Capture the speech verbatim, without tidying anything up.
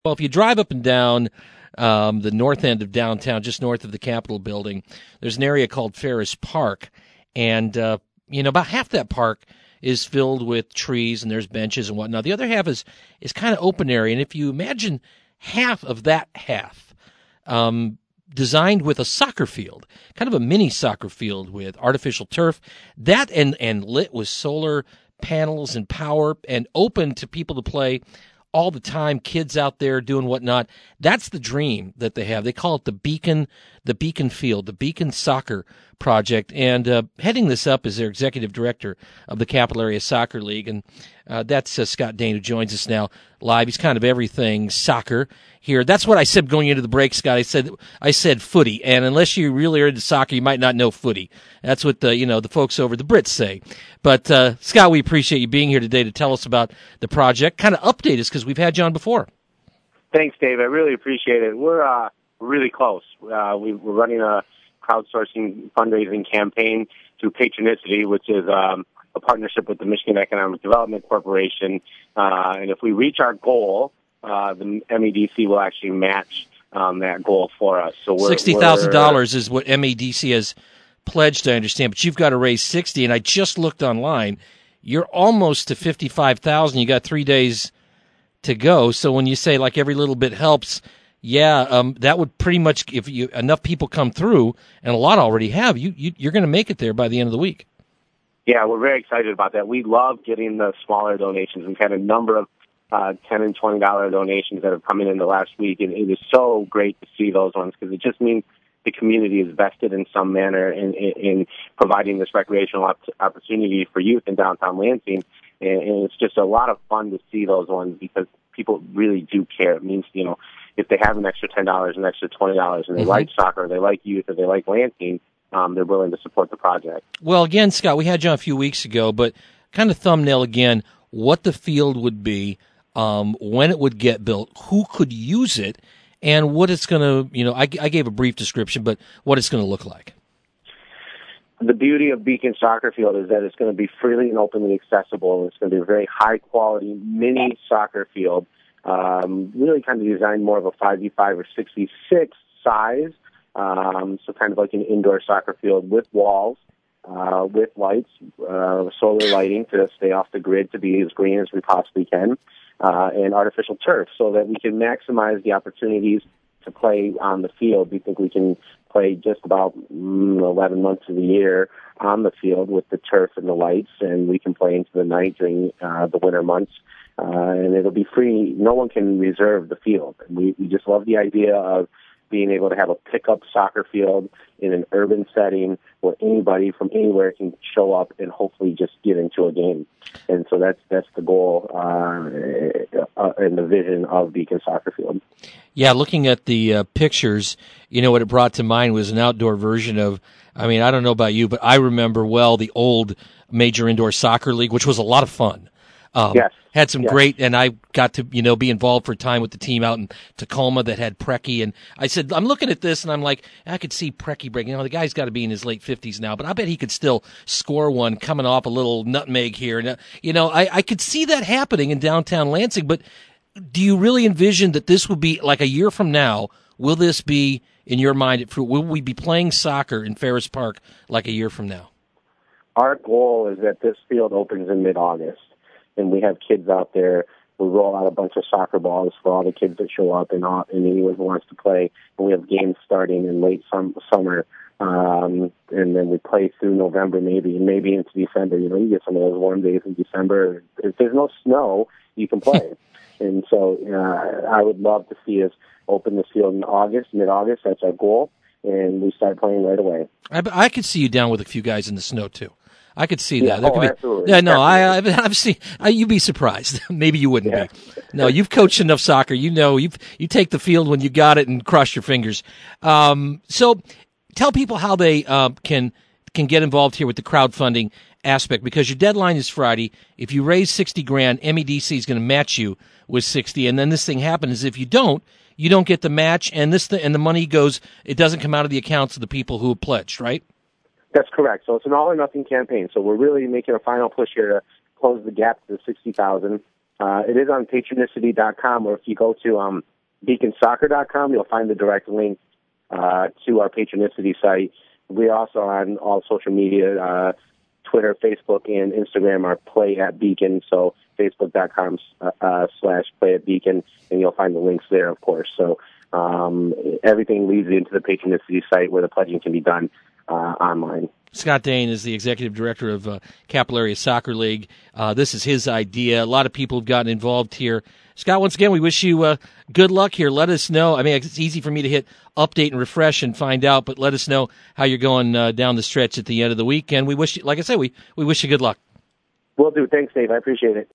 Well, if you drive up and down um, the north end of downtown, just north of the Capitol building, there's an area called Ferris Park. And, uh, you know, about half that park is filled with trees and there's benches and whatnot. The other half is, is kind of open area. And if you imagine half of that half um, designed with a soccer field, kind of a mini soccer field with artificial turf, that and, and lit with solar panels and power and open to people to play all the time, kids out there doing whatnot. That's the dream that they have. They call it the Beacon, the Beacon Field, the Beacon Soccer Project. And uh, heading this up is their executive director of the Capital Area Soccer League. And uh, that's uh, Scott Dane, who joins us now live. He's kind of everything soccer here. That's what I said going into the break, Scott. I said I said footy. And unless you really are into soccer, you might not know footy. That's what the, you know, the folks over the Brits say. But, uh, Scott, we appreciate you being here today to tell us about the project. Kind of update us because we've had you on before. Thanks, Dave. I really appreciate it. We're uh, really close. Uh, we, we're running a crowdsourcing fundraising campaign through Patronicity, which is um, a partnership with the Michigan Economic Development Corporation. Uh, and if we reach our goal, uh, the M E D C will actually match um, that goal for us. So we're, sixty thousand dollars is what M E D C has pledged, I understand, but you've got to raise sixty, and I just looked online. You're almost to fifty-five thousand. You got three days to go. So when you say like every little bit helps, yeah, um, that would pretty much, if you enough people come through, and a lot already have, you, you you're going to make it there by the end of the week. Yeah, we're very excited about that. We love getting the smaller donations. We've had a number of uh, ten and twenty dollar donations that have come in in the last week, and it is so great to see those ones because it just means the community is vested in some manner in, in, in providing this recreational op- opportunity for youth in downtown Lansing. And, and it's just a lot of fun to see those ones because people really do care. It means, you know, if they have an extra ten dollars, an extra twenty dollars, and they mm-hmm. like soccer, they like youth, or they like Lansing, um, they're willing to support the project. Well, again, Scott, we had you on a few weeks ago, but kind of thumbnail again what the field would be, um, when it would get built, who could use it, and what it's going to, you know, I, I gave a brief description, but what it's going to look like. The beauty of Beacon Soccer Field is that it's going to be freely and openly accessible. It's going to be a very high-quality mini soccer field, um, really kind of designed more of a five v five or six v six size, um, so kind of like an indoor soccer field with walls, uh, with lights, uh, solar lighting to stay off the grid to be as green as we possibly can. Uh, and artificial turf so that we can maximize the opportunities to play on the field. We think we can play just about mm, eleven months of the year on the field with the turf and the lights, and we can play into the night during uh, the winter months. Uh, and it'll be free. No one can reserve the field. We, we just love the idea of being able to have a pickup soccer field in an urban setting where anybody from anywhere can show up and hopefully just get into a game. And so that's that's the goal uh, and the vision of Beacon Soccer Field. Yeah, looking at the uh, pictures, you know, what it brought to mind was an outdoor version of, I mean, I don't know about you, but I remember well the old Major Indoor Soccer League, which was a lot of fun. Um, yes. Had some yes. great, and I got to, you know, be involved for a time with the team out in Tacoma that had Preki. And I said, I'm looking at this, and I'm like, I could see Preki breaking. You know, the guy's got to be in his late fifties now, but I bet he could still score one coming off a little nutmeg here. And, uh, you know, I, I could see that happening in downtown Lansing. But do you really envision that this will be, like a year from now, will this be, in your mind, will we be playing soccer in Ferris Park like a year from now? Our goal is that this field opens in mid-August. And we have kids out there. We roll out a bunch of soccer balls for all the kids that show up and, all, and anyone who wants to play. And we have games starting in late sum, summer. Um, and then we play through November maybe, and maybe into December. You know, you get some of those warm days in December. If there's no snow, you can play. And so uh, I would love to see us open this field in August, mid-August. That's our goal. And we start playing right away. I, I could see you down with a few guys in the snow, too. I could see yeah, that. There oh, could be, absolutely. Yeah, no, absolutely. I, I've, I've seen. I, you'd be surprised. Maybe you wouldn't yeah. be. No, you've coached enough soccer. You know, you you take the field when you got it and cross your fingers. Um, so, tell people how they uh, can can get involved here with the crowdfunding aspect, because your deadline is Friday. If you raise sixty grand, M E D C is going to match you with sixty, and then this thing happens. If you don't, you don't get the match, and this th- and the money goes. It doesn't come out of the accounts of the people who have pledged, right? That's correct. So it's an all-or-nothing campaign. So we're really making a final push here to close the gap to sixty thousand. Uh, it is on patronicity dot com, or if you go to um, beacon soccer dot com. You'll find the direct link uh, to our Patronicity site. We're also on all social media, uh, Twitter, Facebook, and Instagram are Play at Beacon. So facebook dot com uh, slash Play at Beacon, and you'll find the links there, of course. So um, everything leads into the Patronicity site where the pledging can be done uh, online. Scott Dane is the executive director of uh, Capital Area Soccer League. Uh, this is his idea. A lot of people have gotten involved here. Scott, once again, we wish you uh, good luck here. Let us know. I mean, it's easy for me to hit update and refresh and find out, but let us know how you're going uh, down the stretch at the end of the week. And we wish you, like I said, we, we wish you good luck. Will do. Thanks, Dave. I appreciate it.